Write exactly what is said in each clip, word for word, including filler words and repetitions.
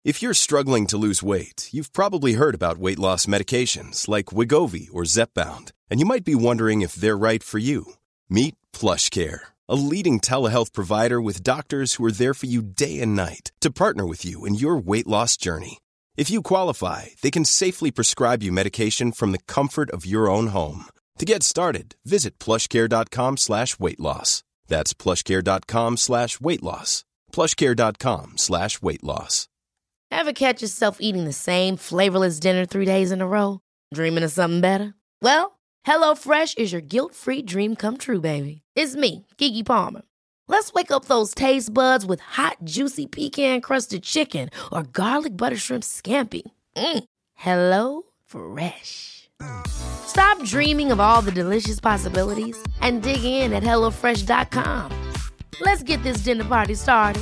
If you're struggling to lose weight, you've probably heard about weight loss medications like Wegovy or Zepbound, and you might be wondering if they're right for you. Meet PlushCare, a leading telehealth provider with doctors who are there for you day and night to partner with you in your weight loss journey. If you qualify, they can safely prescribe you medication from the comfort of your own home. To get started, visit plushcare.com slash weight loss. That's plushcare.com slash weight loss. plushcare.com slash weight loss. Ever catch yourself eating the same flavorless dinner three days in a row? Dreaming of something better? Well, HelloFresh is your guilt-free dream come true, baby. It's me, Keke Palmer. Let's wake up those taste buds with hot, juicy pecan-crusted chicken or garlic butter shrimp scampi. Mm. Hello Fresh. Stop dreaming of all the delicious possibilities and dig in at hello fresh dot com. Let's get this dinner party started.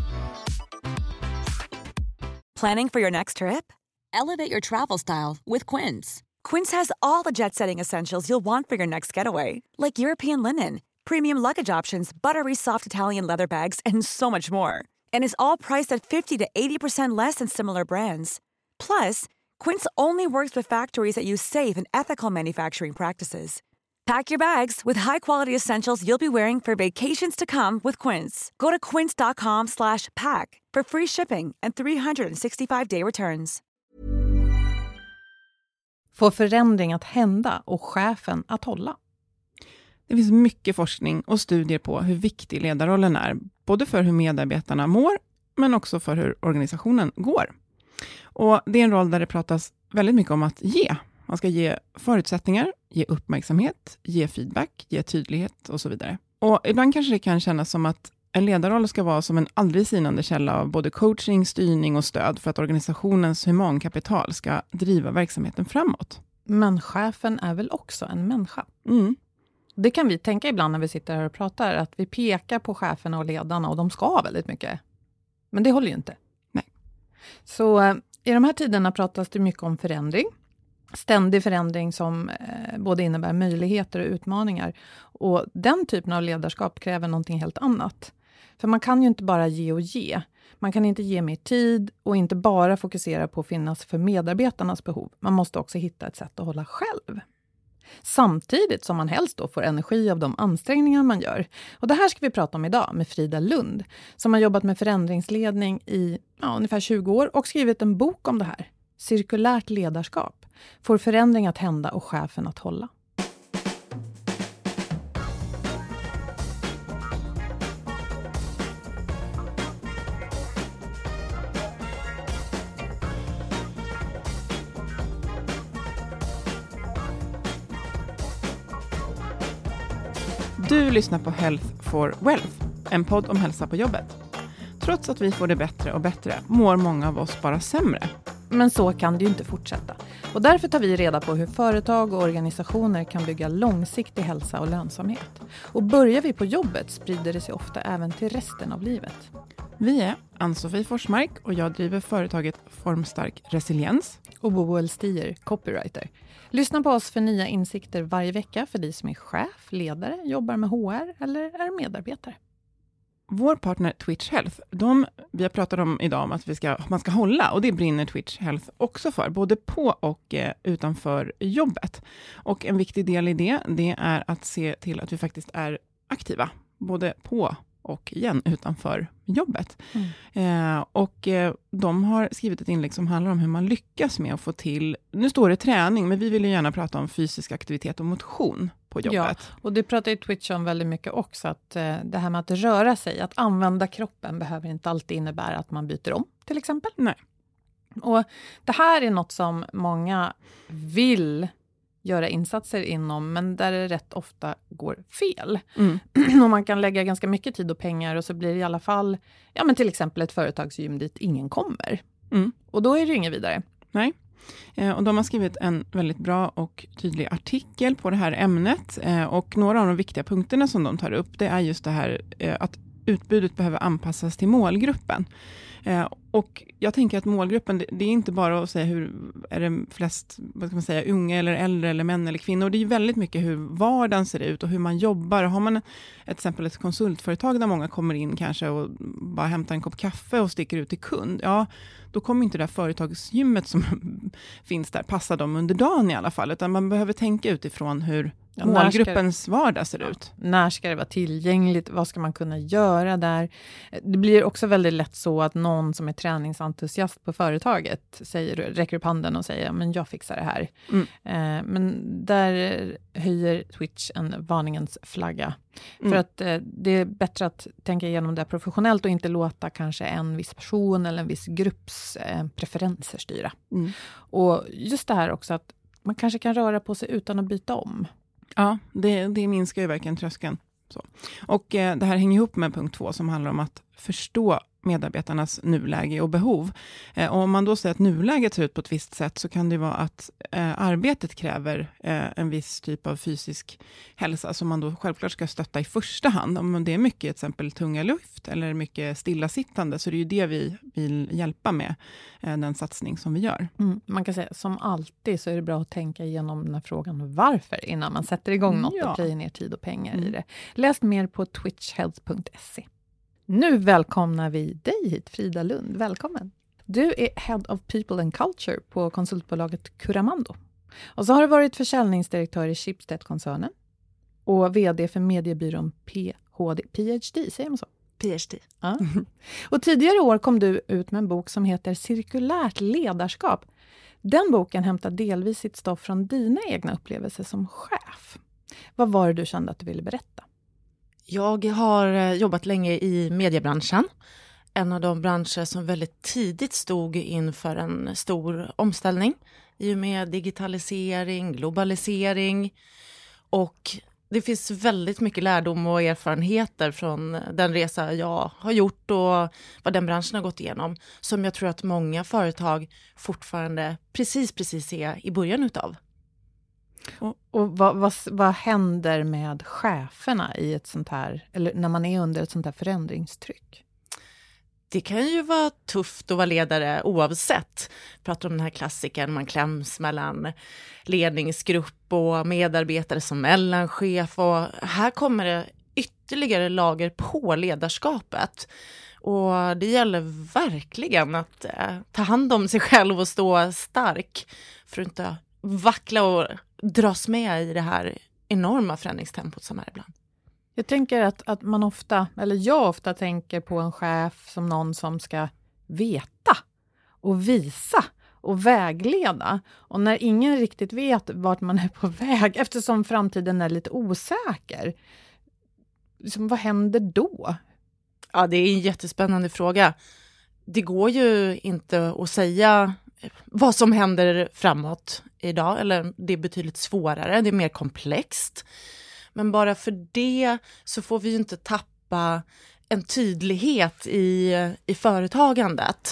Planning for your next trip? Elevate your travel style with Quince. Quince has all the jet-setting essentials you'll want for your next getaway, like European linen, premium luggage options, buttery soft Italian leather bags, and so much more. And is all priced at fifty to eighty percent less than similar brands. Plus, Quince only works with factories that use safe and ethical manufacturing practices. Pack your bags with high-quality essentials you'll be wearing for vacations to come with Quince. Go to quince.com slash pack for free shipping and three sixty-five day returns. Får förändring att hända och chefen att hålla? Det finns mycket forskning och studier på hur viktig ledarrollen är, både för hur medarbetarna mår, men också för hur organisationen går. Och det är en roll där det pratas väldigt mycket om att ge. Man ska ge förutsättningar, ge uppmärksamhet, ge feedback, ge tydlighet och så vidare. Och ibland kanske det kan kännas som att en ledarroll ska vara som en aldrig sinande källa av både coaching, styrning och stöd för att organisationens humankapital ska driva verksamheten framåt. Men chefen är väl också en människa? Mm. Det kan vi tänka ibland när vi sitter här och pratar, att vi pekar på cheferna och ledarna och de ska ha väldigt mycket. Men det håller ju inte. Nej. Så eh, i de här tiderna pratas det mycket om förändring. Ständig förändring som eh, både innebär möjligheter och utmaningar. Och den typen av ledarskap kräver någonting helt annat. För man kan ju inte bara ge och ge. Man kan inte ge mer tid och inte bara fokusera på att finnas för medarbetarnas behov. Man måste också hitta ett sätt att hålla själv. Samtidigt som man helst då får energi av de ansträngningar man gör. Och det här ska vi prata om idag med Frida Lund, som har jobbat med förändringsledning i ja, ungefär tjugo år och skrivit en bok om det här. Cirkulärt ledarskap. Får förändring att hända och chefen att hålla. Du lyssnar på Health for Wealth, en podd om hälsa på jobbet. Trots att vi får det bättre och bättre mår många av oss bara sämre. Men så kan det ju inte fortsätta. Och därför tar vi reda på hur företag och organisationer kan bygga långsiktig hälsa och lönsamhet. Och börjar vi på jobbet sprider det sig ofta även till resten av livet. Vi är Ann-Sofie Forsmark och jag driver företaget Formstark Resiliens. Och Boel Stier, copywriter. Lyssna på oss för nya insikter varje vecka för dig som är chef, ledare, jobbar med H R eller är medarbetare. Vår partner Twitch Health, de, vi har pratat om idag om att vi ska, man ska hålla, och det brinner Twitch Health också för, både på och eh, utanför jobbet. Och en viktig del i det, det är att se till att vi faktiskt är aktiva, både på och igen utanför jobbet. Mm. Eh, och eh, de har skrivit ett inlägg som handlar om hur man lyckas med att få till, nu står det träning, men vi vill ju gärna prata om fysisk aktivitet och motion på jobbet. Ja, och det pratar ju Twitch om väldigt mycket också, att eh, det här med att röra sig, att använda kroppen behöver inte alltid innebära att man byter om, till exempel. Nej. Och det här är något som många vill göra insatser inom, men där det rätt ofta går fel. Mm. Och man kan lägga ganska mycket tid och pengar och så blir det i alla fall, ja men till exempel ett företagsgym dit ingen kommer. Mm. Och då är det ju inget vidare. Nej. Eh, och de har skrivit en väldigt bra och tydlig artikel på det här ämnet. Eh, och några av de viktiga punkterna som de tar upp, det är just det här eh, att utbudet behöver anpassas till målgruppen. Eh, och jag tänker att målgruppen, det, det är inte bara att säga hur är det flest, vad ska man säga, unga eller äldre eller män eller kvinnor. Det är ju väldigt mycket hur vardagen ser ut och hur man jobbar. Har man ett exempel ett konsultföretag där många kommer in kanske och bara hämtar en kopp kaffe och sticker ut till kund, ja, då kommer inte det där företagsgymmet som finns där passa dem under dagen i alla fall, utan man behöver tänka utifrån hur ja, målgruppens det, vardag ser ja, ut. När ska det vara tillgängligt? Vad ska man kunna göra där? Det blir också väldigt lätt så att någon som är träningsentusiast på företaget säger, räcker upp handen och säger men jag fixar det här. Mm. Eh, men där höjer Twitch en varningens flagga. Mm. För att eh, det är bättre att tänka igenom det professionellt och inte låta kanske en viss person eller en viss grupps eh, preferenser styra. Mm. Och just det här också att man kanske kan röra på sig utan att byta om. Ja, det, det minskar ju verkligen tröskeln. Så. Och eh, det här hänger ihop med punkt två som handlar om att förstå medarbetarnas nuläge och behov. Eh, och om man då säger att nuläget ser ut på ett visst sätt så kan det vara att eh, arbetet kräver eh, en viss typ av fysisk hälsa som man då självklart ska stötta i första hand. Om det är mycket till exempel tunga luft eller mycket stillasittande så är det ju det vi vill hjälpa med eh, den satsning som vi gör. Mm, man kan säga som alltid så är det bra att tänka igenom den här frågan varför innan man sätter igång något ja. och plöjer ner tid och pengar mm. i det. Läs mer på twitch health punkt se. Nu välkomnar vi dig hit, Frida Lund. Välkommen. Du är Head of People and Culture på konsultbolaget Curamando. Och så har du varit försäljningsdirektör i Schibsted-koncernen och vd för mediebyrån P H D, P H D, säger man så? P H D. Ja. Och tidigare år kom du ut med en bok som heter Cirkulärt ledarskap. Den boken hämtar delvis sitt stoff från dina egna upplevelser som chef. Vad var det du kände att du ville berätta? Jag har jobbat länge i mediebranschen. En av de branscher som väldigt tidigt stod inför en stor omställning. I och med digitalisering, globalisering. Och det finns väldigt mycket lärdom och erfarenheter från den resa jag har gjort och vad den branschen har gått igenom. Som jag tror att många företag fortfarande precis, precis är i början utav. Och, och vad, vad, vad händer med cheferna i ett sånt här, eller när man är under ett sånt här förändringstryck? Det kan ju vara tufft att vara ledare oavsett. Jag pratar om den här klassiken, man kläms mellan ledningsgrupp och medarbetare som mellanchef. Och här kommer det ytterligare lager på ledarskapet. Och det gäller verkligen att eh, ta hand om sig själv och stå stark för att inte vackla och dras med i det här enorma förändringstempot som är ibland. Jag tänker att, att man ofta, eller jag ofta tänker på en chef som någon som ska veta och visa och vägleda. Och när ingen riktigt vet vart man är på väg, eftersom framtiden är lite osäker, liksom, vad händer då? Ja, det är en jättespännande fråga. Det går ju inte att säga vad som händer framåt idag, eller det är betydligt svårare, det är mer komplext. Men bara för det så får vi ju inte tappa en tydlighet i, i företagandet.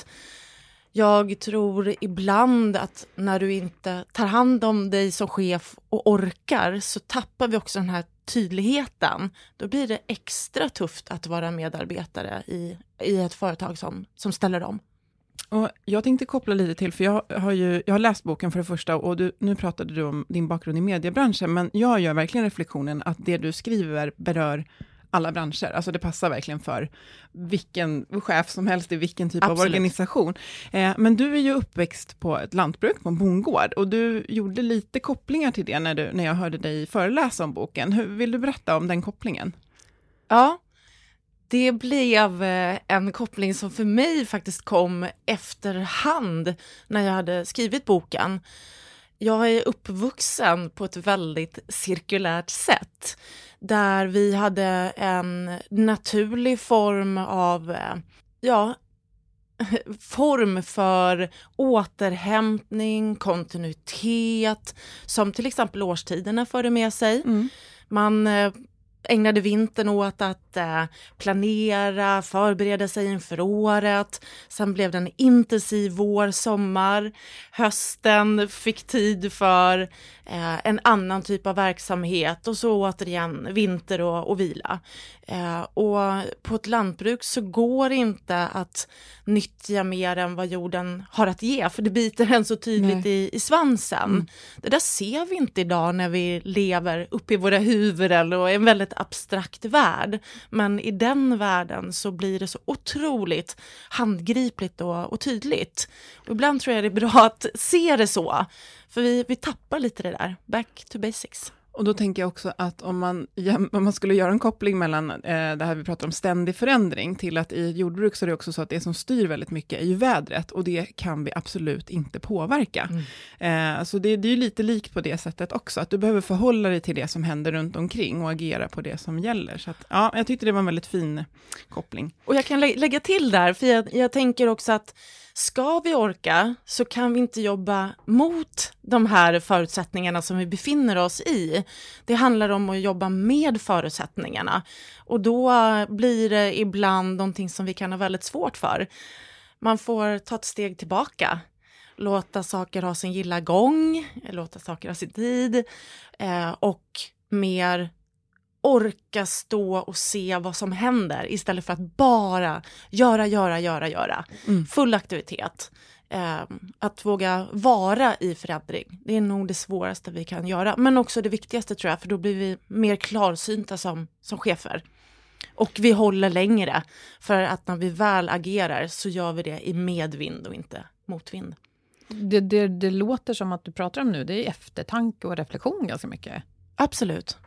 Jag tror ibland att när du inte tar hand om dig som chef och orkar så tappar vi också den här tydligheten. Då blir det extra tufft att vara medarbetare i, i ett företag som, som ställer om. Och jag tänkte koppla lite till, för jag har ju jag har läst boken för det första och du, nu pratade du om din bakgrund i mediebranschen, men jag gör verkligen reflektionen att det du skriver berör alla branscher. Alltså det passar verkligen för vilken chef som helst i vilken typ Absolut. Av organisation. Eh, men du är ju uppväxt på ett lantbruk, på en bondgård, och du gjorde lite kopplingar till det när, du, när jag hörde dig föreläsa om boken. Hur, vill du berätta om den kopplingen? Ja. Det blev en koppling som för mig faktiskt kom efterhand när jag hade skrivit boken. Jag är uppvuxen på ett väldigt cirkulärt sätt. Där vi hade en naturlig form av, ja, form för återhämtning, kontinuitet, som till exempel årstiderna förde med sig. Mm. Man ägnade vintern åt att eh, planera, förbereda sig inför året. Sen blev det en intensiv vår, sommar. Hösten fick tid för eh, en annan typ av verksamhet och så återigen vinter och, och vila. Eh, och på ett lantbruk så går det inte att nyttja mer än vad jorden har att ge, för det biter en så tydligt i, i svansen. Mm. Det där ser vi inte idag när vi lever uppe i våra huvuden och är en väldigt abstrakt värld. Men i den världen så blir det så otroligt handgripligt och, och tydligt. Och ibland tror jag det är bra att se det så, för vi, vi tappar lite det där. Back to basics. Och då tänker jag också att om man, om man skulle göra en koppling mellan eh, det här vi pratar om ständig förändring till att i jordbruk så är det också så att det som styr väldigt mycket är ju vädret, och det kan vi absolut inte påverka. Mm. Eh, så det, det är ju lite likt på det sättet också, att du behöver förhålla dig till det som händer runt omkring och agera på det som gäller. Så att, ja, jag tyckte det var en väldigt fin koppling. Och jag kan lä- lägga till där, för jag, jag tänker också att ska vi orka så kan vi inte jobba mot de här förutsättningarna som vi befinner oss i. Det handlar om att jobba med förutsättningarna. Och då blir det ibland någonting som vi kan ha väldigt svårt för. Man får ta ett steg tillbaka. Låta saker ha sin gilla gång. Låta saker ha sin tid. Eh, och mer orka stå och se vad som händer istället för att bara göra, göra, göra, göra. Mm. Full aktivitet. Eh, att våga vara i förändring. Det är nog det svåraste vi kan göra. Men också det viktigaste tror jag, för då blir vi mer klarsynta som, som chefer. Och vi håller längre. För att när vi väl agerar så gör vi det i medvind och inte motvind. Det, det, det låter som att du pratar om nu, det är eftertanke och reflektion ganska mycket. Absolut.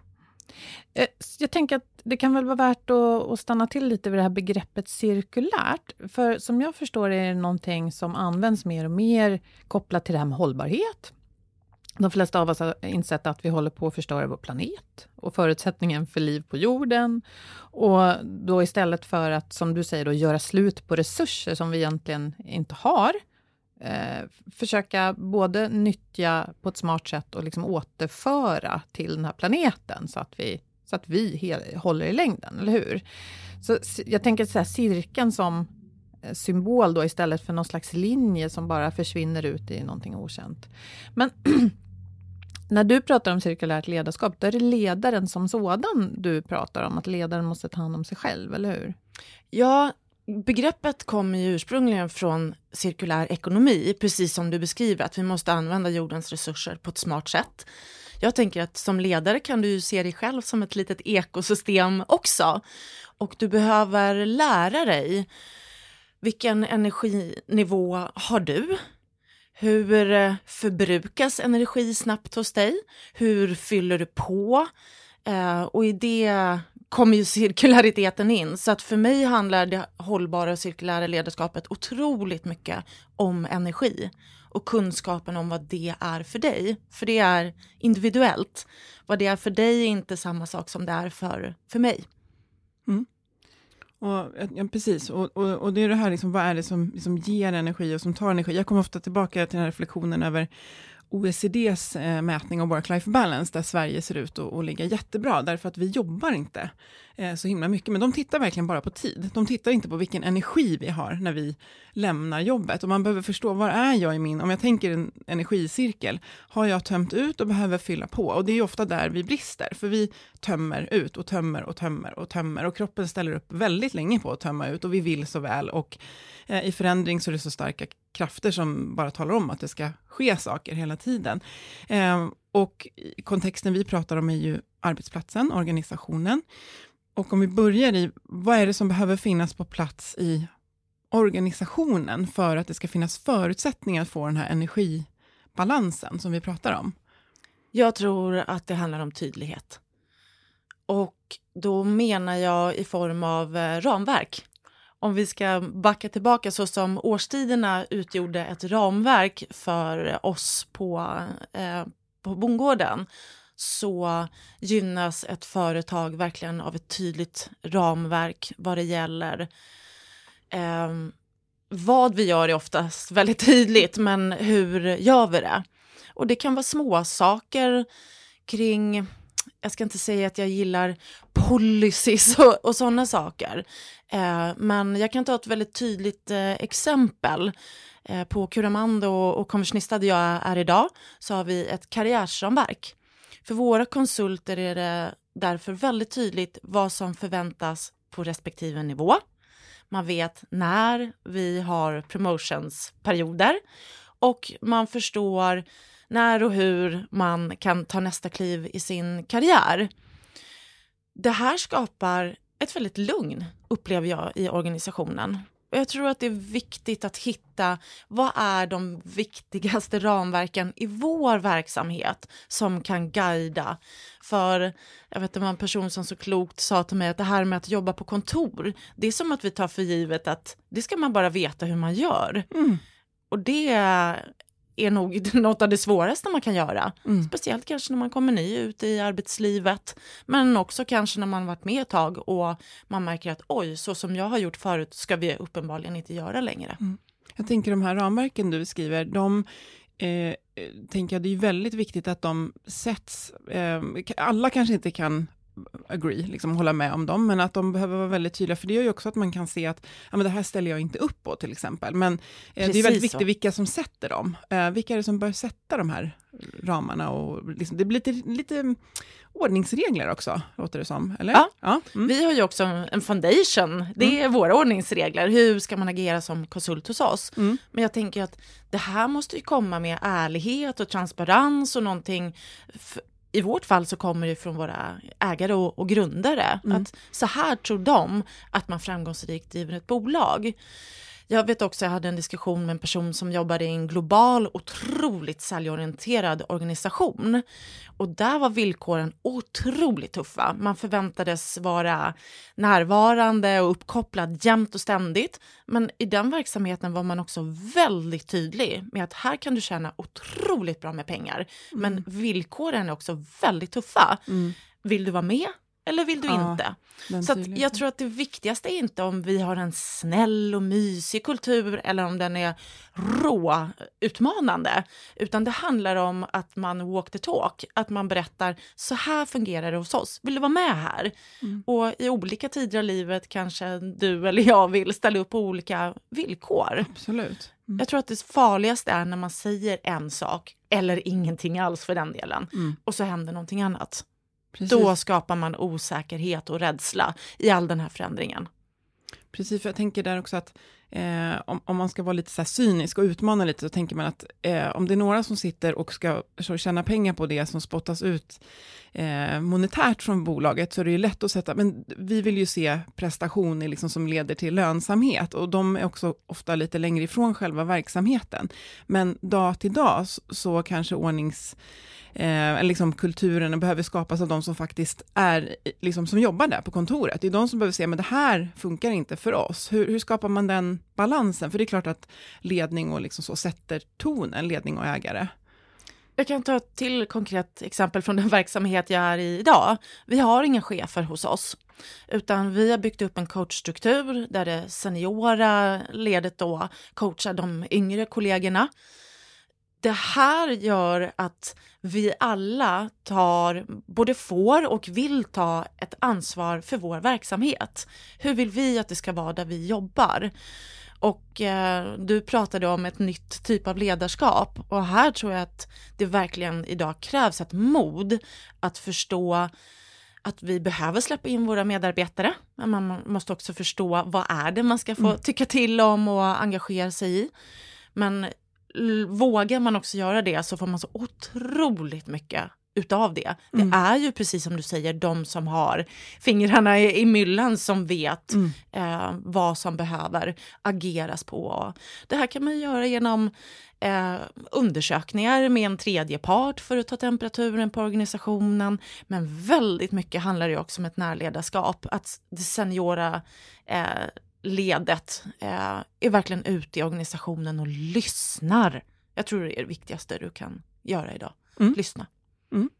Jag tänker att det kan väl vara värt att, att stanna till lite vid det här begreppet cirkulärt. För som jag förstår är det någonting som används mer och mer kopplat till det här med hållbarhet. De flesta av oss har insett att vi håller på att förstöra vår planet och förutsättningen för liv på jorden. Och då istället för att, som du säger, då, göra slut på resurser som vi egentligen inte har. Eh, försöka både nyttja på ett smart sätt och liksom återföra till den här planeten så att vi, så att vi hel, håller i längden, eller hur? Så jag tänker så här, cirkeln som symbol då istället för någon slags linje som bara försvinner ut i någonting okänt. Men när du pratar om cirkulärt ledarskap, då är det ledaren som sådan du pratar om, att ledaren måste ta hand om sig själv, eller hur? Ja, begreppet kommer ju ursprungligen från cirkulär ekonomi, precis som du beskriver, att vi måste använda jordens resurser på ett smart sätt. Jag tänker att som ledare kan du ju se dig själv som ett litet ekosystem också. Och du behöver lära dig, vilken energinivå har du? Hur förbrukas energi snabbt hos dig? Hur fyller du på? Eh, och i det kommer ju cirkulariteten in. Så att för mig handlar det hållbara och cirkulära ledarskapet otroligt mycket om energi. Och kunskapen om vad det är för dig. För det är individuellt. Vad det är för dig är inte samma sak som det är för, för mig. Mm. Och, ja, precis, och, och, och det är det här, liksom, vad är det som liksom ger energi och som tar energi? Jag kommer ofta tillbaka till den här reflektionen över O E C D:s eh, mätning av work-life balance, där Sverige ser ut att, att ligga jättebra, därför att vi jobbar inte eh, så himla mycket, men de tittar verkligen bara på tid. De tittar inte på vilken energi vi har när vi lämnar jobbet, och man behöver förstå, var är jag i min, om jag tänker en energicirkel, har jag tömt ut och behöver fylla på, och det är ju ofta där vi brister, för vi tömmer ut och tömmer och tömmer och tömmer, och kroppen ställer upp väldigt länge på att tömma ut, och vi vill så väl, och eh, i förändring så är det så starka krafter som bara talar om att det ska ske saker hela tiden. Eh, och kontexten vi pratar om är ju arbetsplatsen, organisationen. Och om vi börjar i, vad är det som behöver finnas på plats i organisationen för att det ska finnas förutsättningar att få den här energibalansen som vi pratar om? Jag tror att det handlar om tydlighet. Och då menar jag i form av eh, ramverk. Om vi ska backa tillbaka, så som årstiderna utgjorde ett ramverk för oss på, eh, på bondgården, så gynnas ett företag verkligen av ett tydligt ramverk vad det gäller. Eh, vad vi gör är oftast väldigt tydligt, men hur gör vi det? Och det kan vara små saker kring jag ska inte säga att jag gillar policies och, och sådana saker. Eh, men jag kan ta ett väldigt tydligt eh, exempel. Eh, på Curamando och, och Conversionista där jag är idag så har vi ett karriärsramverk. För våra konsulter är det därför väldigt tydligt vad som förväntas på respektive nivå. Man vet när vi har promotionsperioder och man förstår när och hur man kan ta nästa kliv i sin karriär. Det här skapar ett väldigt lugn, upplever jag, i organisationen. Och jag tror att det är viktigt att hitta vad är de viktigaste ramverken i vår verksamhet som kan guida. För jag vet, det var en person som så klokt sa till mig att det här med att jobba på kontor, det är som att vi tar för givet att det ska man bara veta hur man gör. Mm. Och det är nog något av det svåraste man kan göra. Mm. Speciellt kanske när man kommer ny ut i arbetslivet. Men också kanske när man varit med ett tag och man märker att oj, så som jag har gjort förut ska vi uppenbarligen inte göra längre. Mm. Jag tänker de här ramverken du skriver, de eh, tänker jag det är väldigt viktigt att de sätts, eh, alla kanske inte kan agree, liksom hålla med om dem, men att de behöver vara väldigt tydliga, för det gör ju också att man kan se att ja, men det här ställer jag inte upp på till exempel, men eh, det är väldigt viktigt vilka som sätter dem, eh, vilka är det som bör sätta de här ramarna och liksom, det blir lite, lite ordningsregler också, låter det som, eller? Ja, ja. Mm. Vi har ju också en foundation, det är mm. våra ordningsregler, hur ska man agera som konsult hos oss, mm. men jag tänker att det här måste ju komma med ärlighet och transparens och någonting. F- I vårt fall så kommer det från våra ägare och, och grundare. Mm. Att så här tror de att man framgångsrikt driver ett bolag. Jag vet också, jag hade en diskussion med en person som jobbade i en global, otroligt säljorienterad organisation. Och där var villkoren otroligt tuffa. Man förväntades vara närvarande och uppkopplad jämt och ständigt. Men i den verksamheten var man också väldigt tydlig med att här kan du tjäna otroligt bra med pengar. Mm. Men villkoren är också väldigt tuffa. Mm. Vill du vara med? Eller vill du ja, inte? Så att jag tror att det viktigaste är inte om vi har en snäll och mysig kultur eller om den är rå, utmanande. Utan det handlar om att man walk the talk. Att man berättar, så här fungerar det hos oss. Vill du vara med här? Mm. Och i olika tider av livet kanske du eller jag vill ställa upp på olika villkor. Absolut. Mm. Jag tror att det farligaste är när man säger en sak eller ingenting alls för den delen. Mm. Och så händer någonting annat. Precis. Då skapar man osäkerhet och rädsla i all den här förändringen. Precis, för jag tänker där också att eh, om, om man ska vara lite så här cynisk och utmana lite, så tänker man att eh, om det är några som sitter och ska så tjäna pengar på det som spottas ut eh, monetärt från bolaget, så är det ju lätt att sätta, men vi vill ju se prestationer liksom som leder till lönsamhet, och de är också ofta lite längre ifrån själva verksamheten. Men dag till dag så, så kanske ordnings Eh, liksom kulturen behöver skapas av de som faktiskt är, liksom, som jobbar där på kontoret. Det är de som behöver säga, men det här funkar inte för oss. Hur, hur skapar man den balansen? För det är klart att ledning och liksom så sätter tonen, ledning och ägare. Jag kan ta ett till konkret exempel från den verksamhet jag är i idag. Vi har inga chefer hos oss, utan vi har byggt upp en coachstruktur där det seniora ledet då coachar de yngre kollegorna. Det här gör att vi alla tar, både får och vill ta ett ansvar för vår verksamhet. Hur vill vi att det ska vara där vi jobbar? Och eh, du pratade om ett nytt typ av ledarskap. Och här tror jag att det verkligen idag krävs ett mod att förstå att vi behöver släppa in våra medarbetare. Men man måste också förstå vad är det man ska få tycka till om och engagera sig i. Men vågar man också göra det så får man så otroligt mycket utav det. Mm. Det är ju precis som du säger, de som har fingrarna i, i myllan som vet mm. eh, vad som behöver ageras på. Det här kan man göra genom eh, undersökningar med en tredje part för att ta temperaturen på organisationen. Men väldigt mycket handlar det också om ett närledarskap. Att det seniora eh, ledet eh, är verkligen ute i organisationen och lyssnar. Jag tror det är det viktigaste du kan göra idag. Mm. Lyssna. Mm.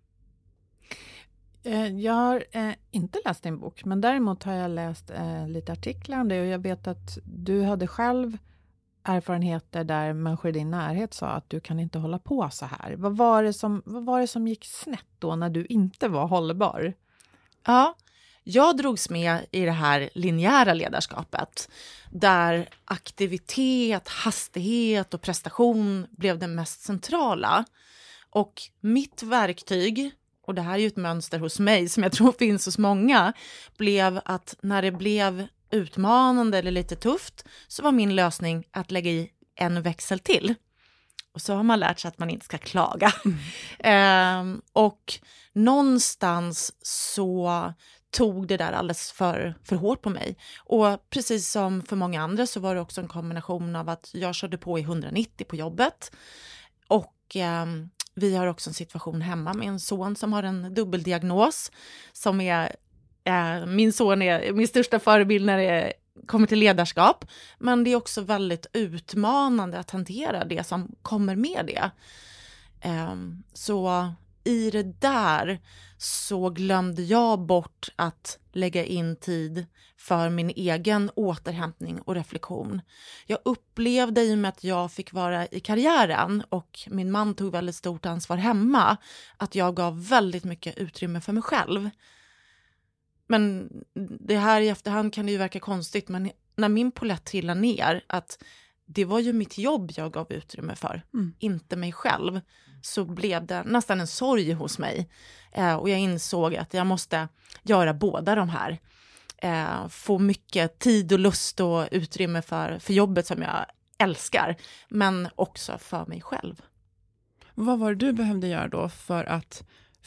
Jag har eh, inte läst din bok, men däremot har jag läst eh, lite artiklar om det, och jag vet att du hade själv erfarenheter där människor i din närhet sa att du kan inte hålla på så här? Vad var det som, vad var det som gick snett då när du inte var hållbar? Ja, jag drogs med i det här linjära ledarskapet där aktivitet, hastighet och prestation blev det mest centrala. Och mitt verktyg, och det här är ju ett mönster hos mig som jag tror finns hos många, blev att när det blev utmanande eller lite tufft så var min lösning att lägga i en växel till. Och så har man lärt sig att man inte ska klaga. Mm. eh, och någonstans så tog det där alldeles för, för hårt på mig. Och precis som för många andra så var det också en kombination av att jag körde på i hundranittio på jobbet. Och eh, vi har också en situation hemma med en son som har en dubbeldiagnos. Som är, eh, min son är min största förebild när det kommer till ledarskap. Men det är också väldigt utmanande att hantera det som kommer med det. Eh, så i det där så glömde jag bort att lägga in tid för min egen återhämtning och reflektion. Jag upplevde i och med att jag fick vara i karriären och min man tog väldigt stort ansvar hemma att jag gav väldigt mycket utrymme för mig själv. Men det här i efterhand kan det ju verka konstigt, men när min polett trillade ner att det var ju mitt jobb jag gav utrymme för, mm. inte mig själv, så blev det nästan en sorg hos mig. Eh, och jag insåg att jag måste göra båda de här. Eh, få mycket tid och lust och utrymme för, för jobbet som jag älskar, men också för mig själv. Vad var det du behövde göra då för att,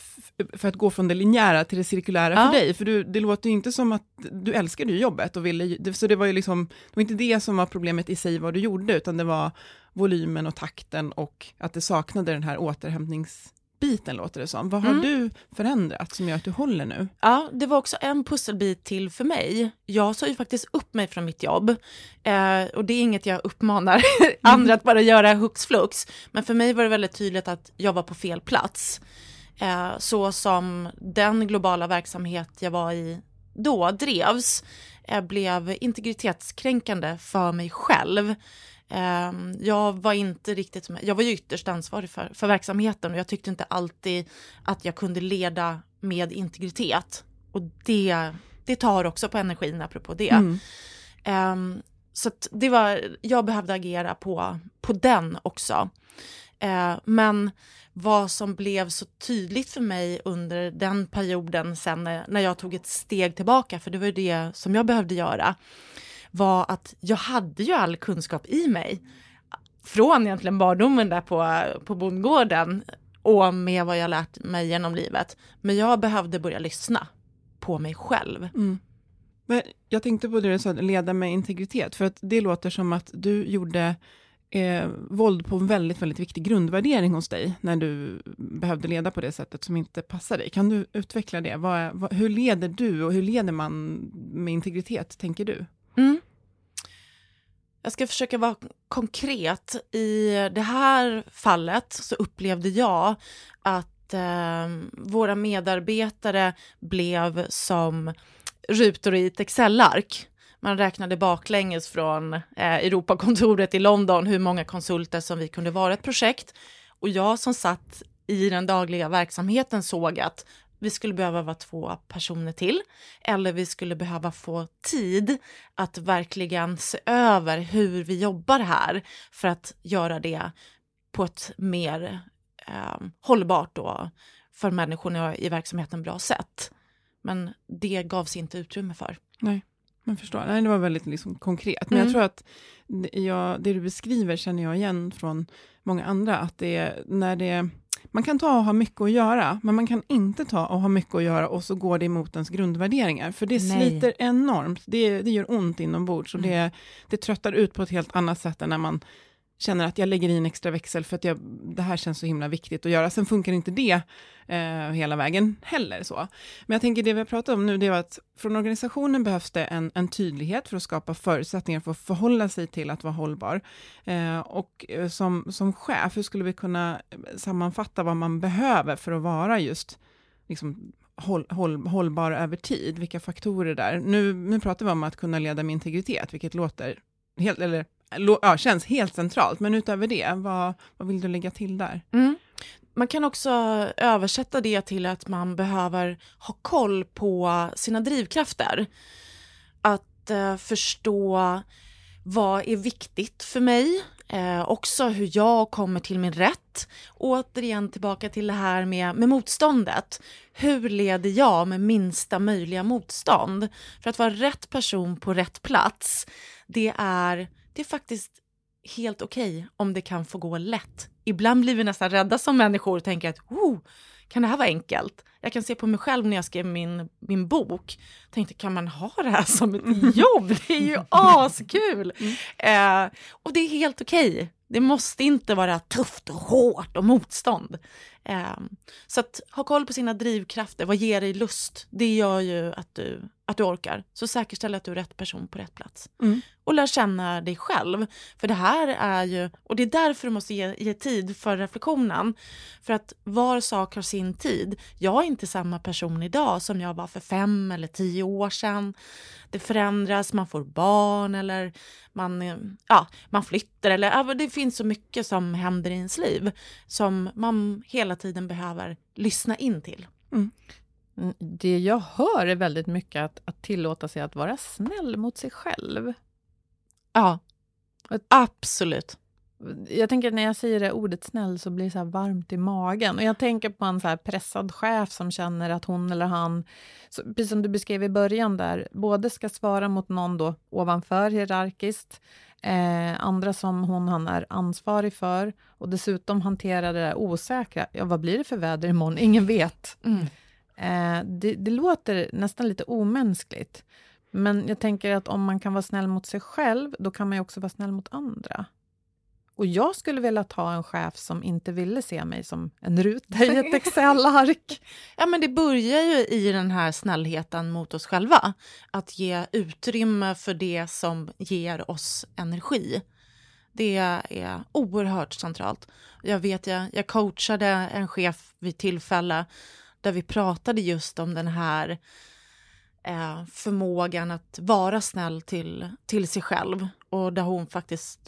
för att gå från det linjära till det cirkulära ja. för dig? För du, det låter ju inte som att du älskade ju jobbet och ville, så det var ju liksom, det var inte det som var problemet i sig vad du gjorde, utan det var volymen och takten och att det saknade den här återhämtningsbiten, låter det som. Vad har mm. du förändrat som gör att du håller nu? Ja, det var också en pusselbit till för mig. Jag sa ju faktiskt upp mig från mitt jobb. Eh, och det är inget jag uppmanar mm. andra att bara göra hux flux. Men för mig var det väldigt tydligt att jag var på fel plats. Eh, så som den globala verksamhet jag var i då drevs eh, blev integritetskränkande för mig själv. Eh, jag var inte riktigt, jag var ju ytterst ansvarig för, för verksamheten och jag tyckte inte alltid att jag kunde leda med integritet. Och det, det tar också på energin apropå det. Mm. Eh, så att det var, jag behövde agera på, på den också. Eh, men vad som blev så tydligt för mig under den perioden sen när jag tog ett steg tillbaka, för det var det som jag behövde göra, var att jag hade ju all kunskap i mig från egentligen barndomen där på, på bondgården och med vad jag lärt mig genom livet. Men jag behövde börja lyssna på mig själv. Mm. Men jag tänkte på det du sa, leda med integritet, för att det låter som att du gjorde Eh, våld på en väldigt, väldigt viktig grundvärdering hos dig när du behövde leda på det sättet som inte passar dig. Kan du utveckla det? Vad, vad, hur leder du och hur leder man med integritet, tänker du? Mm. Jag ska försöka vara konkret. I det här fallet så upplevde jag att eh, våra medarbetare blev som rutor i ett Excel-ark. Man räknade baklänges från eh, Europakontoret i London hur många konsulter som vi kunde vara ett projekt. Och jag som satt i den dagliga verksamheten såg att vi skulle behöva vara två personer till. Eller vi skulle behöva få tid att verkligen se över hur vi jobbar här. För att göra det på ett mer eh, hållbart och för människorna i verksamheten bra sätt. Men det gavs inte utrymme för. Nej. Man förstår. Nej, det var väldigt liksom konkret. Men mm. jag tror att jag, det du beskriver känner jag igen från många andra. Att det är när det, man kan ta och ha mycket att göra, men man kan inte ta och ha mycket att göra och så går det emot ens grundvärderingar. För det Nej. sliter enormt. Det, det gör ont inombords. Mm. Och det, det tröttar ut på ett helt annat sätt än när man känner att jag lägger in extra växel för att jag, det här känns så himla viktigt att göra. Sen funkar inte det eh, hela vägen heller så. Men jag tänker det vi har pratat om nu, det är att från organisationen behövs det en, en tydlighet för att skapa förutsättningar för att förhålla sig till att vara hållbar. Eh, och eh, som, som chef, hur skulle vi kunna sammanfatta vad man behöver för att vara just liksom håll, håll, hållbar över tid? Vilka faktorer där? Nu, nu pratar vi om att kunna leda med integritet, vilket låter helt, eller ja, känns helt centralt. Men utöver det, vad, vad vill du lägga till där? Mm. Man kan också översätta det till att man behöver ha koll på sina drivkrafter. Att eh, förstå vad är viktigt för mig. Eh, också hur jag kommer till min rätt. Återigen tillbaka till det här med, med motståndet. Hur leder jag med minsta möjliga motstånd? För att vara rätt person på rätt plats, det är, det är faktiskt helt okej okay om det kan få gå lätt. Ibland blir vi nästan rädda som människor och tänker att oh, kan det här vara enkelt? Jag kan se på mig själv när jag skrev min, min bok. Tänkte, kan man ha det här som ett jobb? Det är ju askul! Mm. Eh, och det är helt okej. Okay. Det måste inte vara tufft och hårt och motstånd. Eh, så att ha koll på sina drivkrafter. Vad ger dig lust? Det gör ju att du, att du orkar. Så säkerställ att du är rätt person på rätt plats. Mm. Och lär känna dig själv. För det här är ju, och det är därför du måste ge, ge tid för reflektionen. För att var sak har sin tid. Jag är inte samma person idag som jag var för fem eller tio år sedan. Det förändras, man får barn eller man, ja, man flyttar. Eller, ja, det finns så mycket som händer i ens liv som man hela tiden behöver lyssna in till. Mm. Det jag hör är väldigt mycket att, att tillåta sig att vara snäll mot sig själv. Ja, absolut. Jag tänker när jag säger det ordet snäll så blir det så här varmt i magen. Och jag tänker på en så här pressad chef som känner att hon eller han, så, precis som du beskrev i början där, både ska svara mot någon då ovanför hierarkiskt, eh, andra som hon han är ansvarig för och dessutom hantera det där osäkra. Ja, vad blir det för väder imorgon? Ingen vet. Mm. Eh, det, det låter nästan lite omänskligt. Men jag tänker att om man kan vara snäll mot sig själv, då kan man ju också vara snäll mot andra. Och jag skulle vilja ta en chef som inte ville se mig som en ruta i ett Excel-ark. Ja, men det börjar ju i den här snällheten mot oss själva. Att ge utrymme för det som ger oss energi. Det är oerhört centralt. Jag vet, jag, jag coachade en chef vid tillfälle där vi pratade just om den här eh, förmågan att vara snäll till, till sig själv. Och där hon faktiskt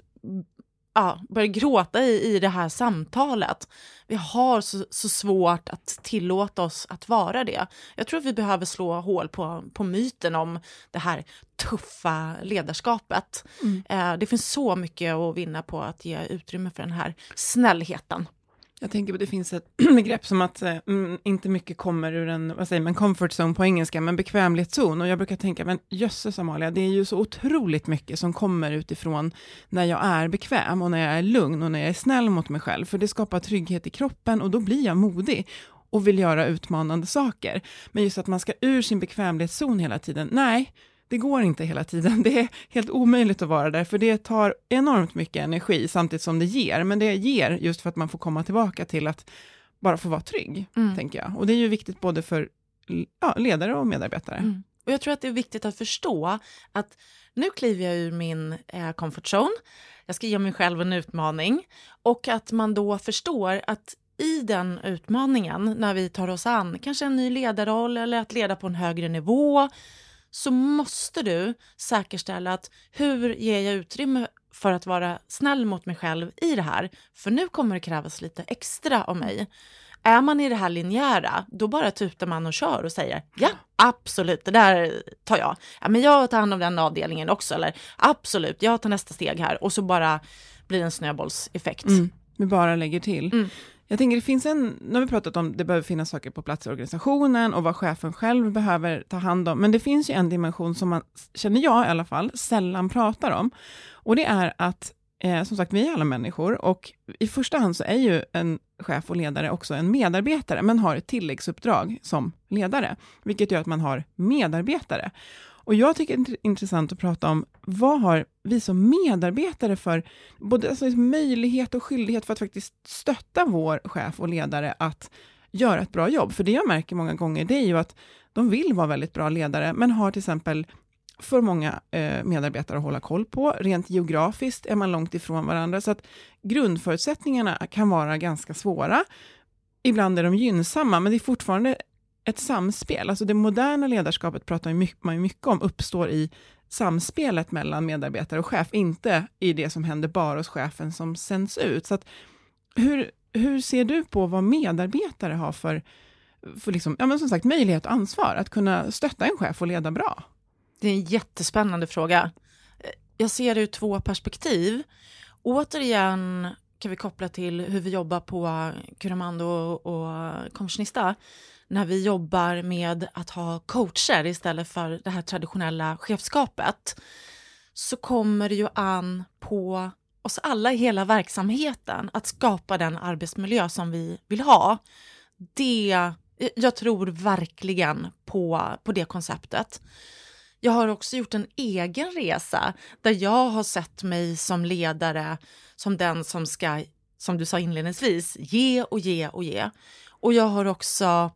ja, började gråta i, i det här samtalet. Vi har så, så svårt att tillåta oss att vara det. Jag tror att vi behöver slå hål på, på myten om det här tuffa ledarskapet. Mm. Eh, det finns så mycket att vinna på att ge utrymme för den här snällheten. Jag tänker på att det finns ett begrepp som att mm, inte mycket kommer ur en, vad säger man, comfort zone på engelska, men bekvämlighetszon. Och jag brukar tänka, men jösses Amalia, det är ju så otroligt mycket som kommer utifrån när jag är bekväm och när jag är lugn och när jag är snäll mot mig själv. För det skapar trygghet i kroppen och då blir jag modig och vill göra utmanande saker. Men just att man ska ur sin bekvämlighetszon hela tiden, nej. Det går inte hela tiden. Det är helt omöjligt att vara där. För det tar enormt mycket energi samtidigt som det ger. Men det ger just för att man får komma tillbaka till att bara få vara trygg, mm. tänker jag. Och det är ju viktigt både för ja, ledare och medarbetare. Mm. Och jag tror att det är viktigt att förstå att nu kliver jag ur min eh, comfort zone. Jag ska ge mig själv en utmaning. Och att man då förstår att i den utmaningen, när vi tar oss an kanske en ny ledarroll eller att leda på en högre nivå, så måste du säkerställa att hur ger jag utrymme för att vara snäll mot mig själv i det här? För nu kommer det krävas lite extra av mig. Är man i det här linjära, då bara tutar man och kör och säger ja, absolut, det där tar jag. Ja, men jag tar hand om den avdelningen också. Eller absolut, jag tar nästa steg här. Och så bara blir det en snöbollseffekt. Mm, vi bara lägger till. Mm. Jag tänker det finns en, nu har vi pratat om det behöver finnas saker på plats i organisationen och vad chefen själv behöver ta hand om. Men det finns ju en dimension som man, känner jag i alla fall, sällan pratar om. Och det är att, eh, som sagt, vi är alla människor och i första hand så är ju en chef och ledare också en medarbetare men har ett tilläggsuppdrag som ledare. Vilket gör att man har medarbetare. Och jag tycker det är intressant att prata om vad har vi som medarbetare för både alltså, möjlighet och skyldighet för att faktiskt stötta vår chef och ledare att göra ett bra jobb. För det jag märker många gånger det är ju att de vill vara väldigt bra ledare men har till exempel för många eh, medarbetare att hålla koll på. Rent geografiskt är man långt ifrån varandra så att grundförutsättningarna kan vara ganska svåra. Ibland är de gynnsamma men det är fortfarande ett samspel. Alltså det moderna ledarskapet pratar man ju mycket om uppstår i samspelet mellan medarbetare och chef, inte i det som händer bara hos chefen som sänds ut. Så att, hur, hur ser du på vad medarbetare har för, för liksom, ja, men som sagt, möjlighet och ansvar att kunna stötta en chef och leda bra? Det är en jättespännande fråga. Jag ser det ur två perspektiv. Återigen kan vi koppla till hur vi jobbar på Curamando och Kommissionista. När vi jobbar med att ha coacher istället för det här traditionella chefskapet, så kommer det ju an på oss alla i hela verksamheten att skapa den arbetsmiljö som vi vill ha. Det, jag tror verkligen på, på det konceptet. Jag har också gjort en egen resa där jag har sett mig som ledare, som den som ska, som du sa inledningsvis, ge och ge och ge. Och jag har också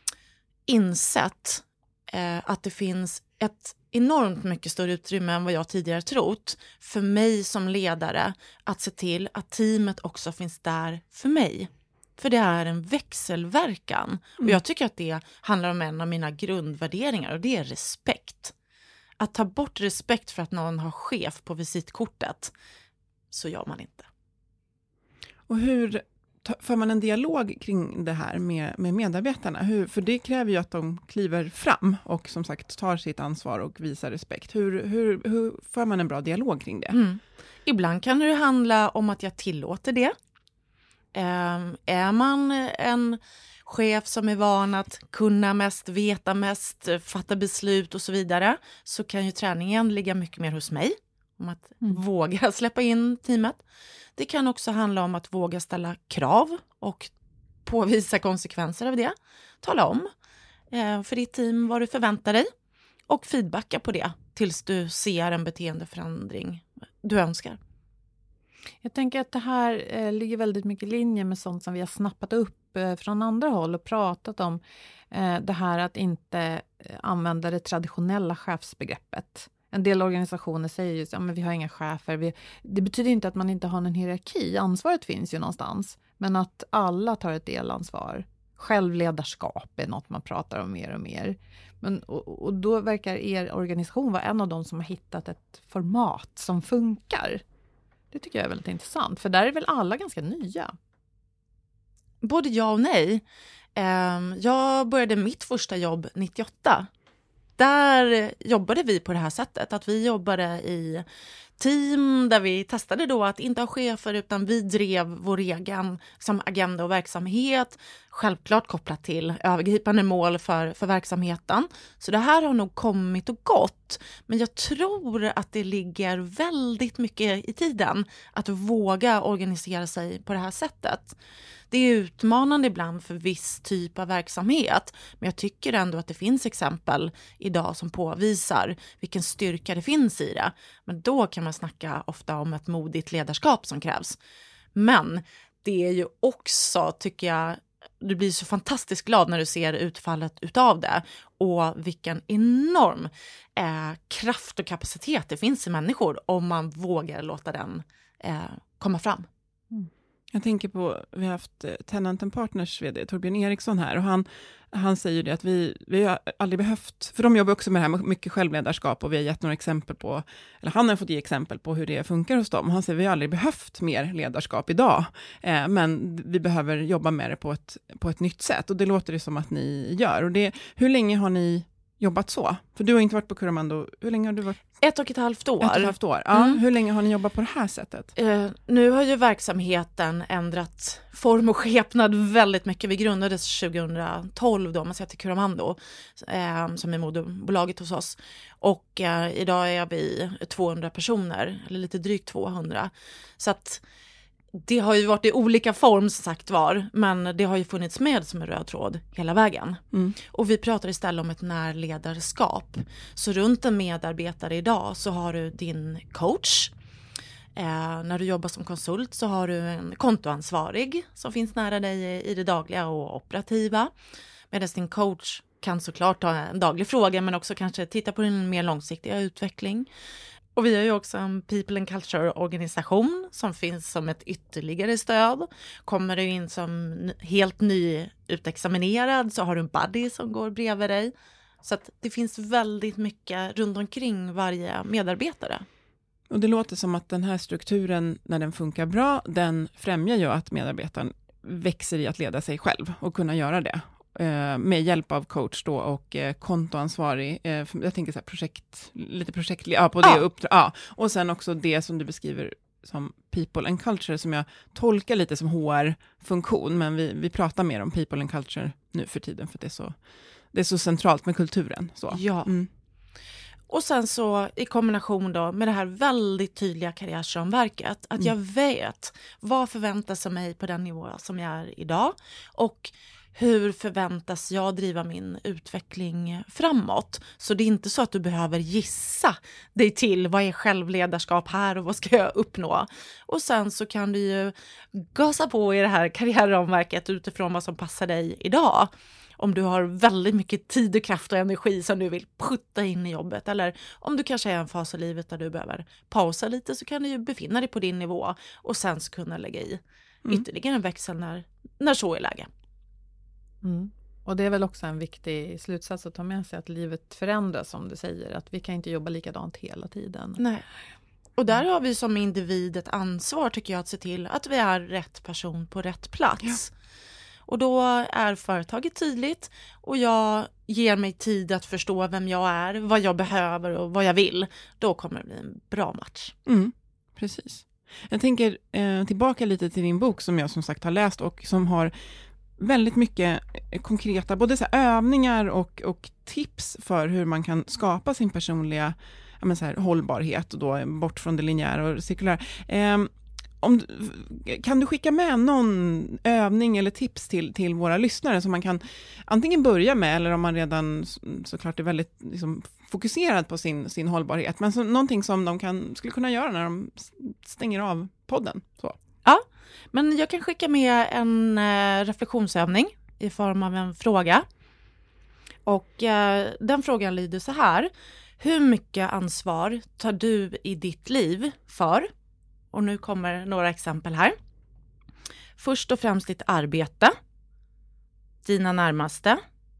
insett eh, att det finns ett enormt mycket större utrymme än vad jag tidigare trott för mig som ledare att se till att teamet också finns där för mig. För det är en växelverkan. Mm. Och jag tycker att det handlar om en av mina grundvärderingar, och det är respekt. Att ta bort respekt för att någon har chef på visitkortet, så gör man inte. Och hur för man en dialog kring det här med, med medarbetarna? Hur, för det kräver ju att de kliver fram och som sagt tar sitt ansvar och visar respekt. Hur, hur, hur får man en bra dialog kring det? Mm. Ibland kan det handla om att jag tillåter det. Um, är man en chef som är van att kunna mest, veta mest, fatta beslut och så vidare, så kan ju träningen ligga mycket mer hos mig. Om att mm. våga släppa in teamet. Det kan också handla om att våga ställa krav och påvisa konsekvenser av det. Tala om eh, för ditt team vad du förväntar dig och feedbacka på det tills du ser en beteendeförändring du önskar. Jag tänker att det här eh, ligger väldigt mycket i linje med sånt som vi har snappat upp eh, från andra håll och pratat om. Eh, det här att inte eh, använda det traditionella chefsbegreppet. En del organisationer säger ju att ja, vi har inga chefer. Vi, det betyder inte att man inte har en hierarki. Ansvaret finns ju någonstans. Men att alla tar ett delansvar. Självledarskap är något man pratar om mer och mer. Men, och, och då verkar er organisation vara en av de som har hittat ett format som funkar. Det tycker jag är väldigt intressant. För där är väl alla ganska nya. Både ja och nej. Jag började mitt första jobb nittioåtta. Där jobbade vi på det här sättet. Att vi jobbade i team där vi testade då att inte ha chefer, utan vi drev vår egen liksom, agenda och verksamhet. Självklart kopplat till övergripande mål för, för verksamheten. Så det här har nog kommit och gått. Men jag tror att det ligger väldigt mycket i tiden att våga organisera sig på det här sättet. Det är utmanande ibland för viss typ av verksamhet, men jag tycker ändå att det finns exempel idag som påvisar vilken styrka det finns i det. Men då kan man snacka ofta om ett modigt ledarskap som krävs. Men det är ju också, tycker jag, du blir så fantastiskt glad när du ser utfallet utav det och vilken enorm eh, kraft och kapacitet det finns i människor om man vågar låta den eh, komma fram. Mm. Jag tänker på, vi har haft Tenant and Partners vd Torbjörn Eriksson här och han, han säger det att vi, vi har aldrig behövt, för de jobbar också med det här med mycket självledarskap och vi har gett några exempel på, eller han har fått ge exempel på hur det funkar hos dem. Han säger vi har aldrig behövt mer ledarskap idag, eh, men vi behöver jobba med det på ett, på ett nytt sätt och det låter det som att ni gör. Och det, hur länge har ni jobbat så? För du har inte varit på Curamando. Hur länge har du varit? Ett och ett halvt år. Ett och ett halvt år. Ja, mm. Hur länge har ni jobbat på det här sättet? Uh, nu har ju verksamheten ändrat form och skepnad väldigt mycket. Vi grundades tjugohundratolv då, man säger till Curamando, uh, som är moderbolaget hos oss. Och uh, idag är vi tvåhundra personer, eller lite drygt tvåhundra. Så att det har ju varit i olika form som sagt var, men det har ju funnits med som en röd tråd hela vägen. Mm. Och vi pratar istället om ett närledarskap. Så runt en medarbetare idag så har du din coach. Eh, när du jobbar som konsult så har du en kontoansvarig som finns nära dig i det dagliga och operativa. Medan din coach kan såklart ta en daglig fråga men också kanske titta på din mer långsiktiga utveckling. Och vi har ju också en People and Culture-organisation som finns som ett ytterligare stöd. Kommer du in som helt nyutexaminerad så har du en buddy som går bredvid dig. Så att det finns väldigt mycket runt omkring varje medarbetare. Och det låter som att den här strukturen, när den funkar bra, den främjar ju att medarbetaren växer i att leda sig själv och kunna göra det. Eh, med hjälp av coach då och eh, kontoansvarig, eh, jag tänker så här projekt, lite projekt, ja, på det ja. uppdrag. Ja. Och sen också det som du beskriver som people and culture, som jag tolkar lite som H R-funktion, men vi, vi pratar mer om people and culture nu för tiden, för det är så, det är så centralt med kulturen. Så. Ja. Mm. Och sen så i kombination då med det här väldigt tydliga karriärsramverket, att mm. jag vet vad förväntas av mig på den nivå som jag är idag och hur förväntas jag driva min utveckling framåt. Så det är inte så att du behöver gissa dig till vad är självledarskap här och vad ska jag uppnå. Och sen så kan du ju gasa på i det här karriärramverket utifrån vad som passar dig idag. Om du har väldigt mycket tid och kraft och energi som du vill putta in i jobbet. Eller om du kanske är i en fas i livet där du behöver pausa lite, så kan du ju befinna dig på din nivå och sen så kunna lägga i mm. ytterligare en växel när, när så är läge. Mm. Och det är väl också en viktig slutsats att ta med sig, att livet förändras, som du säger. Att vi kan inte jobba likadant hela tiden. Nej. Och där har vi som individ ett ansvar, tycker jag, att se till att vi är rätt person på rätt plats. Ja. Och då är företaget tydligt och jag ger mig tid att förstå vem jag är, vad jag behöver och vad jag vill. Då kommer det bli en bra match. Mm, precis. Jag tänker eh, tillbaka lite till din bok som jag som sagt har läst och som har väldigt mycket konkreta både så här övningar och, och tips för hur man kan skapa sin personliga ja, men så här, hållbarhet och då bort från det linjära och cirkulära. Eh, Om, kan du skicka med någon övning eller tips till, till våra lyssnare som man kan antingen börja med, eller om man redan såklart är väldigt liksom, fokuserad på sin, sin hållbarhet, men så, någonting som de kan, skulle kunna göra när de stänger av podden? Så. Ja, men jag kan skicka med en eh, reflektionsövning i form av en fråga. Och eh, den frågan lyder så här: hur mycket ansvar tar du i ditt liv för? Och nu kommer några exempel här. Först och främst ditt arbete, dina närmaste,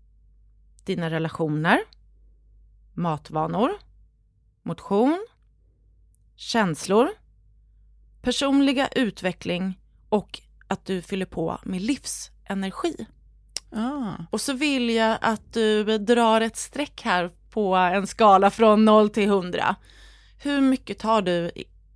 dina relationer, matvanor, motion, känslor, personliga utveckling och att du fyller på med livsenergi. Ah. Och så vill jag att du drar ett streck här på en skala från noll till hundra. Hur mycket tar du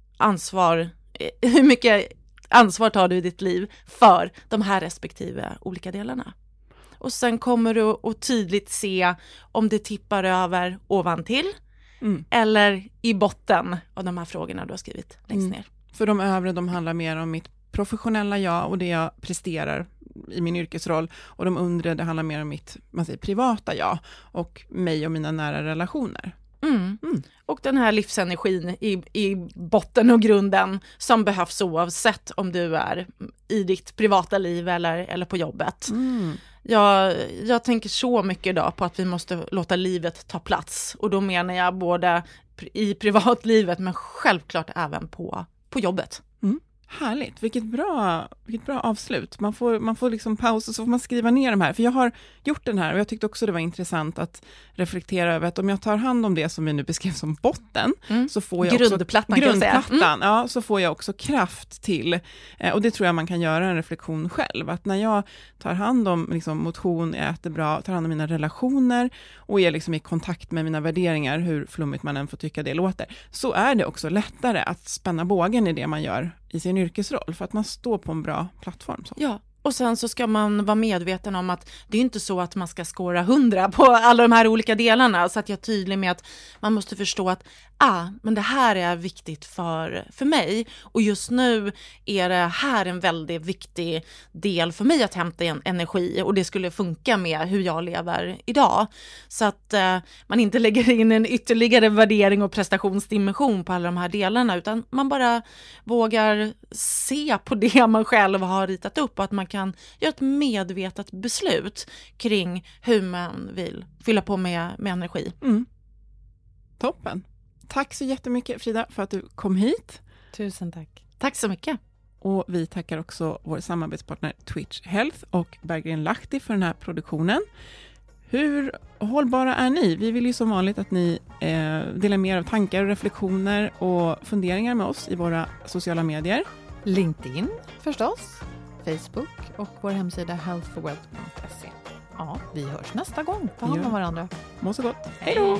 ansvar, hur mycket ansvar tar du i ditt liv för de här respektive olika delarna? Och sen kommer du att tydligt se om det tippar över ovantill mm. eller i botten av de här frågorna du har skrivit längst mm. ner. För de övre, de handlar mer om mitt professionella jag och det jag presterar i min yrkesroll, och de undre, det handlar mer om mitt man säger, privata jag och mig och mina nära relationer. Mm. Mm. Och den här livsenergin i, i botten och grunden som behövs oavsett om du är i ditt privata liv eller, eller på jobbet. Mm. Jag, jag tänker så mycket idag på att vi måste låta livet ta plats, och då menar jag både i privatlivet men självklart även på, på jobbet. Mm. Härligt, vilket bra, vilket bra avslut. Man får, man får liksom paus och så får man skriva ner de här. För jag har gjort den här och jag tyckte också det var intressant att reflektera över att om jag tar hand om det som vi nu beskrev som botten mm. så får jag grundplattan, också grundplattan, kan jag säga. Mm. ja, så får jag också kraft till, eh, och det tror jag man kan göra en reflektion själv. Att när jag tar hand om liksom, motion, äter bra, tar hand om mina relationer och är liksom i kontakt med mina värderingar, hur flummigt man än får tycka det låter, så är det också lättare att spänna bågen i det man gör i sin yrkesroll, för att man står på en bra plattform. Så. Ja, och sen så ska man vara medveten om att det är inte så att man ska skåra hundra på alla de här olika delarna, så att jag är tydlig med att man måste förstå att ah, men det här är viktigt för, för mig, och just nu är det här en väldigt viktig del för mig att hämta en energi, och det skulle funka med hur jag lever idag. Så att eh, man inte lägger in en ytterligare värdering och prestationsdimension på alla de här delarna, utan man bara vågar se på det man själv har ritat upp, och att man kan göra ett medvetet beslut kring hur man vill fylla på med, med energi. Mm. Toppen. Tack så jättemycket, Frida, för att du kom hit. Tusen tack. Tack så mycket. Och vi tackar också vår samarbetspartner Twitch Health och Berggren Lahti för den här produktionen. Hur hållbara är ni? Vi vill ju som vanligt att ni eh, delar mer av tankar och reflektioner och funderingar med oss i våra sociala medier. LinkedIn förstås, Facebook och vår hemsida health for wealth punkt se. Ja, vi hörs nästa gång. Ta hand om varandra. Må så gott. Hej då!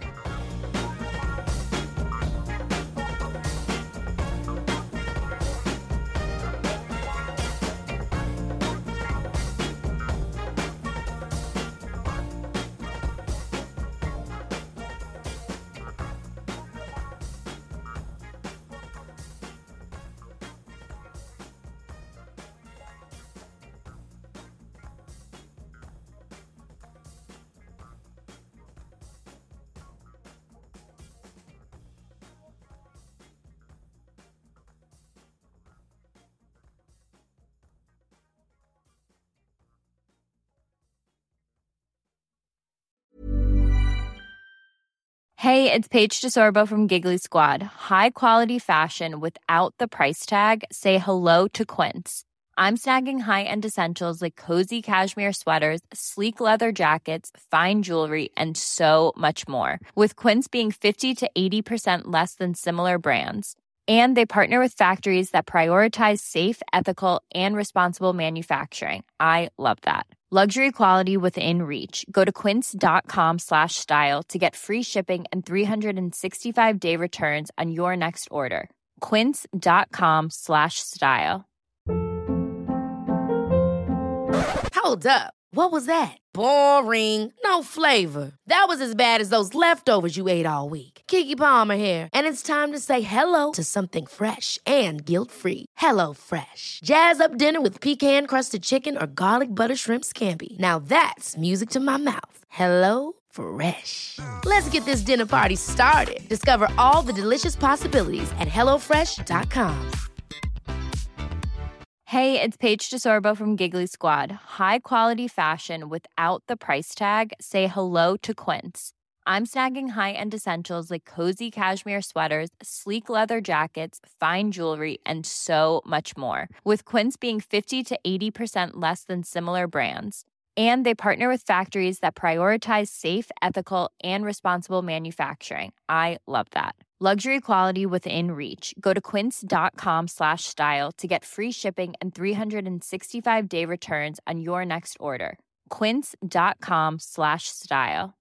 Hey, it's Paige DeSorbo from Giggly Squad. High quality fashion without the price tag. Say hello to Quince. I'm snagging high-end essentials like cozy cashmere sweaters, sleek leather jackets, fine jewelry, and so much more. With Quince being fifty to eighty percent less than similar brands. And they partner with factories that prioritize safe, ethical, and responsible manufacturing. I love that. Luxury quality within reach. Go to quince.com slash style to get free shipping and three sixty-five day returns on your next order. Quince.com slash style. Hold up. What was that? Boring. No flavor. That was as bad as those leftovers you ate all week. Keke Palmer here. And it's time to say hello to something fresh and guilt-free. Hello Fresh. Jazz up dinner with pecan-crusted chicken or garlic butter shrimp scampi. Now that's music to my mouth. Hello Fresh. Let's get this dinner party started. Discover all the delicious possibilities at hello fresh dot com. Hey, it's Paige DeSorbo from Giggly Squad. High quality fashion without the price tag. Say hello to Quince. I'm snagging high-end essentials like cozy cashmere sweaters, sleek leather jackets, fine jewelry, and so much more. With Quince being fifty to eighty percent less than similar brands. And they partner with factories that prioritize safe, ethical, and responsible manufacturing. I love that. Luxury quality within reach. Go to quince.com slash style to get free shipping and three sixty-five day returns on your next order. Quince.com slash style.